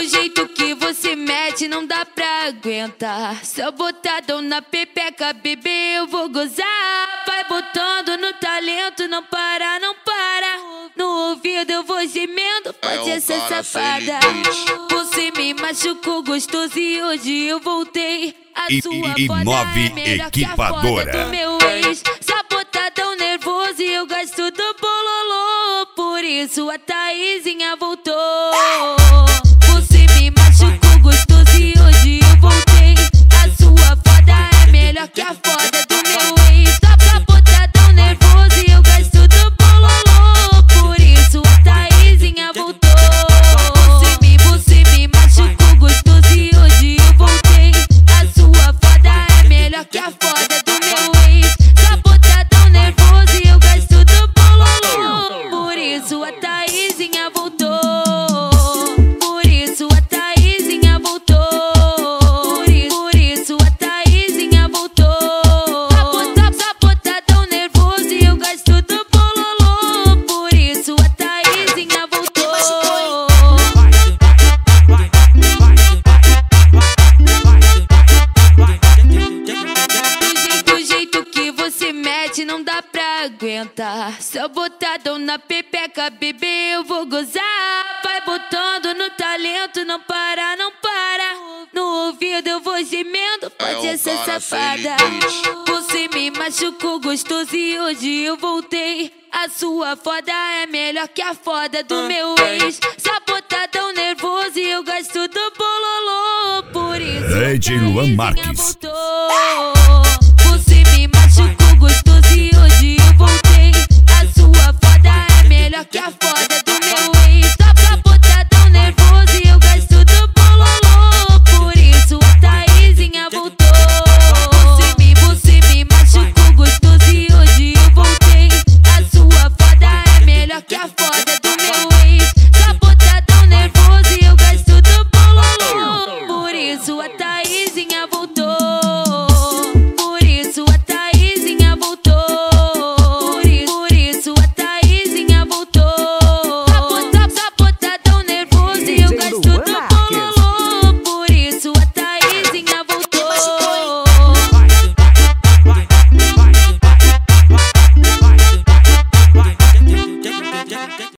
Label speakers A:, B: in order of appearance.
A: Do jeito que você mete não dá pra aguentar. Só botadão na pepeca, bebê, eu vou gozar. Vai botando no talento, não para, não para. No ouvido eu vou gemendo, pode essa safada. Você me machucou gostoso e hoje eu voltei. A sua foda é melhor que a foda do meu ex. Só botadão nervoso e eu gasto do bololô. Por isso a Thaisinha voltou. Você me machucou gostoso e hoje eu voltei. A sua foda é melhor que a foda do meu ex. Só botadão nervoso e eu gasto do bololô. Por isso a Thaisinha voltou. Você me machucou gostoso e hoje eu voltei. A sua foda é melhor que a foda do meu ex. Só botadão nervoso e eu gasto do bololô. Por isso a Thaisinha voltou. Por isso a Thaisinha voltou. Por isso a Thaisinha voltou. Só botadão nervoso e eu gasto do bololô. Por isso a Thaisinha voltou. Do jeito que você mete não dá pra aguentar. Só botadão na pepeca, bebê, eu vou gozar. Vai botando no talento, não para, não para. No ouvido eu vou gemendo, pode essa safada. Você me machucou gostoso e hoje eu voltei. A sua foda é melhor que a foda do meu ex. Só botadão nervoso e eu gasto do bololô. Por isso
B: DJ Luan Marques.